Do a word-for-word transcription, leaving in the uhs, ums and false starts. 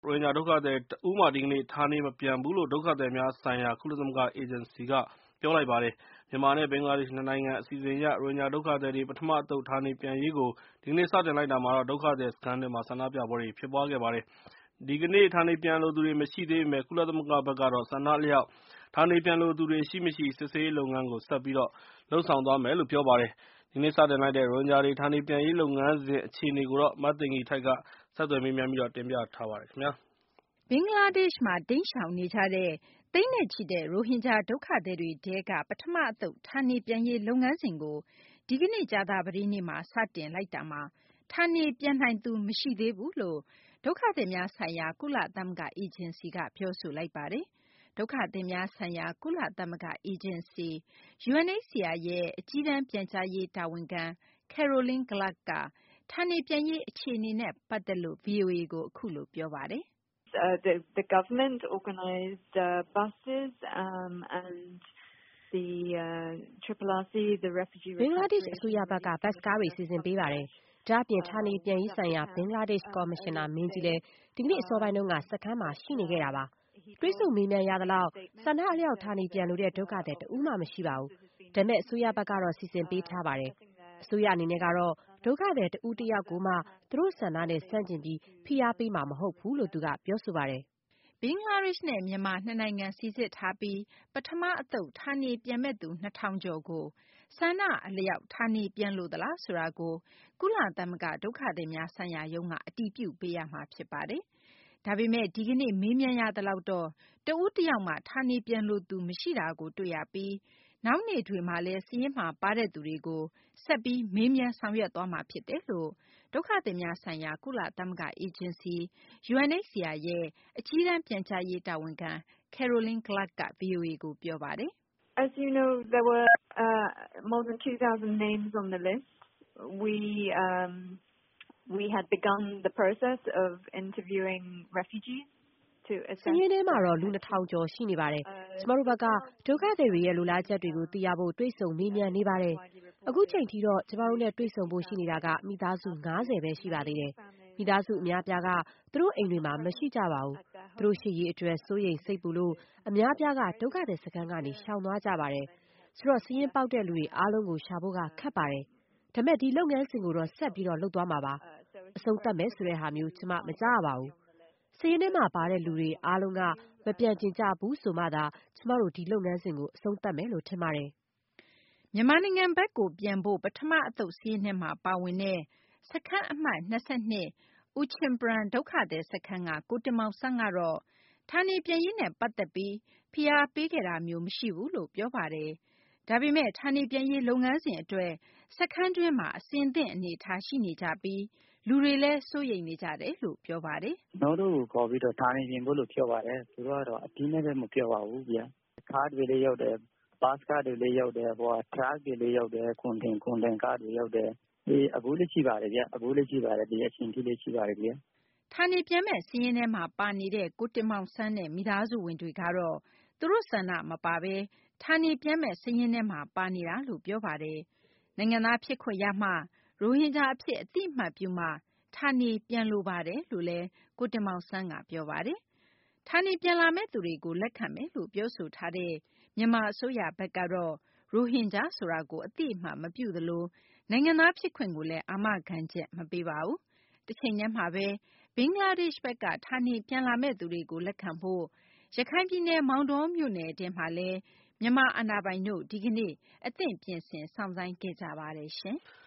ရိုဟင်ဂျာဒုက္ခသည်တဦးမှဒီကနေ့ဌာနေမပြန်ဘူးလို့ဒုက္ခသည်များဆိုင်ရာကုလသမဂ္ဂအေဂျင်စီကပြောလိုက်ပါတယ်။မြန်မာနဲ့ဘင်္ဂလားဒေ့ရှ်နှစ်နိုင်ငံအစီအစဉ်အရရိုဟင်ဂျာဒုက္ခသည်တွေပထမအသုတ်ဌာနေပြန်ရေးကိုဒီကနေ့စတင်လိုက်တာမှာတော့ဒုက္ခသည်စခန်းတွေမှာဆန္ဒပြပွဲတွေဖြစ်ပွားခဲ့ပါတယ်။ဒီကနေ့ဌာနေပြန်လိုသူတွေမရှိသေးပေမဲ့ကုလသမဂ္ဂဘက်ကတော့ဆန္ဒအလျောက်ဌာနေပြန်လိုသူတွေရှိမရှိစစ်ဆေးရေးလုပ်ငန်းကိုဆက်ပြီးတော့လုပ်ဆောင်သွားမယ်လို့ပြောပါတယ်။ဒီနေ့စတင်လိုက်တဲ့ရိုဟင်ဂျာတွေဌာနေပြန်ရေးလုပ်ငန်းစဉ်အခြေအနေကိုတော့မသိင်္ဂီထိုက်ကဆက်သွယ်မေးမြန်းပြီးတော့တင်ပြထားပါတယ်ခင်ဗျာ။ဘင်္ဂလားဒေ့ရှ်မှာတိမ်းရှောင်နေကြတဲ့သိန်းနဲ့ချီတဲ့ရိုဟင်ဂျာဒုက္ခသည်တွေထဲကပထမအသုတ်ဌာနေပြန်ရေးလုပ်ငန်းစဉ်ကိုဒီကနေ့ကြာသပတေးနေ့မှာစတင်လိုက်တာမှာဌာနေပြန်နိုင်သူမရှိသေးဘူးလို့ဒုက္ခသည်များဆိုင်ရာကုလသမဂ္ဂအေဂျင်စီကပြောဆိုလိုက်ပါတယ်။ဒုက္ခသည်များဆိုင်ရာကုလသမဂ္ဂအေဂျင်စီ ယူအန် အိတ် စီ အာ ရဲ့အကြီးတန်းပြန်ကြားရေးတာဝန်ခံ Caroline Clark ကဌာနေပြန်ရေးအခြေအနေနဲ့ပတ်သက်လို့ ဗွီအိုအေကိုအခုလိုပြောပါတယ်။ Uh, the, the government organized uh, buses um, and the uh, Triple R C, the refugee ဘင်္ဂလားဒေ့ရှ်အစိုးရဘက်ကဘတ်စ်ကားတွေစီစဉ်ပေးပါတယ်။ဒါ့အပြင်ဌာနေပြန်ရေးဆိုင်ရာဘင်္ဂလားဒေ့ရှ်ကော်မရှင်နာမင်းကြီးလည်းဒီကနေ့အစောပိုင်းတုန်းကစခန်းမှာရှိနေခဲ့တာပါ။တွေးဆုံမေးမြန်းရသလောက်ဆန္ဒအလျောက်ဌာနေပြန်လို့တဲ့ဒုက္ခသည်တဦးမှမရှိပါဘူး။ဒါပေမဲ့အစိုးရဘက်ကတော့စီစဉ်ပေးထားပါတယ်။အစိုးရအနေနဲ့ကတော့ဒုက္ခသည်တဦးတယောက်ကိုမှသူတို့ဆန္ဒနဲ့ဆန့်ကျင်ပြီးဖိအားပေးမှာမဟုတ်ဘူးလို့သူကပြောဆိုပါတယ်။ဘင်္ဂလားဒေ့ရှ်နဲ့မြန်မာနှစ်နိုင်ငံစိစစ်ထားပြီးပထမအသုတ်ဌာနေပြန်မဲ့သူနှစ်ထောင်ကျော်ကိုဆန္ဒအလျောက်ဌာနေပြန်လို့သလားဆိုတာကိုကုလသမဂ္ဂဒုက္ခသည်များဆိုင်ရာရုံးကအတည်ပြုပေးရမှာဖြစ်ပါတယ်။ဒါပေမဲ့ဒီကနေ့မေးမြန်းရသလောက်တော့တဦးတယောက်မှဌာနေပြန်လို့သူမရှိတာကိုတွေ့ရပြီးနောက်နေ့တွေမှာလည်းစာရင်းမှာပါတဲ့သူတွေကိုဆက်ပြီးမေးမြန်းဆောင်ရွက်သွားမှာဖြစ်တယ်လို့ဒုက္ခသည်များဆိုင်ရာကုလသမဂ္ဂအေဂျင်စီ ယူအန် အိတ် စီ အာ ရဲ့အကြီးတန်းပြန်ကြားရေးတာဝန်ခံ Caroline Clark က ဗွီအိုအေကိုပြောပါတယ်။ As you know, there were uh, more than two thousand names on the list. We um, we had begun the process of interviewing refugees. စရင်းထဲမှာတော့လူနှစ်ထောင်ကျော်ရှိနေပါတယ်။ကျမတို့ဘက်ကဒုက္ခသည်တွေရဲ့လူလားချက်တွေကိုသိရဖို့တွေးဆုံမေးမြန်းနေပါတယ်။အခုချိန်ထိတော့ကျမတို့နဲ့တွေးဆုံဖို့ရှိနေတာကမိသားစု၅၀ပဲရှိပါသေးတယ်။မိသားစုအများပြားကသူတို့အိမ်တွေမှာမရှိကြပါဘူး။သူတို့ရှိရေးအတွက်စိုးရိမ်စိတ်ပူလို့အများပြားကဒုက္ခသည်စခန်းကနေရှောင်သွားကြပါတယ်။ဆိုတော့စရင်းပေါက်တဲ့လူတွေအားလုံးကိုရှာဖို့ကခက်ပါတယ်။ဒါပေမဲ့ဒီလုပ်ငန်းစဉ်ကိုတော့ဆက်ပြီးတော့လုပ်သွားမှာပါ။အဆုံးသတ်မယ်ဆိုတဲ့ဟာမျိုးကျမမကြားရပါဘူး။စရင်းထဲမှာပါတဲ့လူတွေအားလုံးကမပြန်ကျင်ကြဘူးဆိုမှသာကျမတို့ဒီလုပ်ငန်းစဉ်ကိုအဆုံးသတ်မယ်လို့ထင်ပါတယ်။မြန်မာနိုင်ငံဘက်ကိုပြန်ဖို့ပထမအသုတ်စရင်းထဲမှာပါဝင်တဲ့စခန်းအမှတ်၂၂ဦးချင်ပရန်ဒုက္ခသည်စခန်းကကိုတင်မောင်ဆန်းကတော့ဌာနေပြန်ရေးနဲ့ပတ်သက်ပြီးဖိအားပေးခဲ့တာမျိုးမရှိဘူးလို့ပြောပါတယ်။ဒါပေမဲ့ဌာနေပြန်ရေးလုပ်ငန်းစဉ်အတွက်စခန်းတွင်းမှာအဆင်သင့်အနေအထားရှိနေကြပြီးလူတွေလည်းစိုးရိမ်နေကြတယ်လို့ပြောပါတယ်။ကျွန်တော်တို့ကိုခေါ်ပြီးတော့ဌာနေပြန်ဖို့လို့ပြောပါတယ်။သူတို့ကတော့အတင်းနဲ့ပဲမပြောပါဘူးဗျာ။ကားတွေလည်းရောက်တယ်ဘတ်ကားတွေလည်းရောက်တယ်ဟိုထရပ်တွေလည်းရောက်တယ်ကွန်တင်ကွန်တင်ကားတွေရောက်တယ်ဒီအခုလည်းရှိပါတယ်ဗျာအခုလည်းရှိပါတယ်ဒီအချိန်ကြီးလည်းရှိပါတယ်ဗျာဌာနေပြန်မဲ့စီးရင်ထဲမှာပါနေတဲ့ကိုတင်မောင်ဆန်းနဲ့မိသားစုဝင်တွေကတော့သူတို့ဆန္ဒမပါဘဲဌာနေပြန်မဲ့စီးရင်ထဲမှာပါနေတာလို့ပြောပါတယ်နိုင်ငံသားဖြစ်ခွင့်ရမှရိုဟင်ဂျာအဖြစ်အတိအမှတ်ပြုမှဌာနေပြန်လိုပါတယ်လို့လည်းကိုတင်မောင်ဆန်းကပြောပါတယ်ဌာနေပြန်လာမဲ့သူတွေကိုလက်ခံမယ်လို့ပြောဆိုထားတဲ့မြန်မာအစိုးရဘက်ကတော့ရိုဟင်ဂျာဆိုတာကိုအတိအမှတ်မပြုသလိုနိုင်ငံသားဖြစ်ခွင့်ကိုလည်းအာမခံချက်မပေးပါဘူးတစ်ချိန်တည်းမှာပဲဘင်္ဂလားဒေ့ရှ်ဘက်ကဌာနေပြန်လာမဲ့သူတွေကိုလက်ခံဖို့ရခိုင်ပြည်နယ်မောင်တောမြို့နယ်အတွင်းမှာလည်းမြန်မာအာဏာပိုင်တို့ဒီကနေ့အသင့်ပြင်ဆင်စောင့်ဆိုင်းခဲ့ကြပါတယ်ရှင်။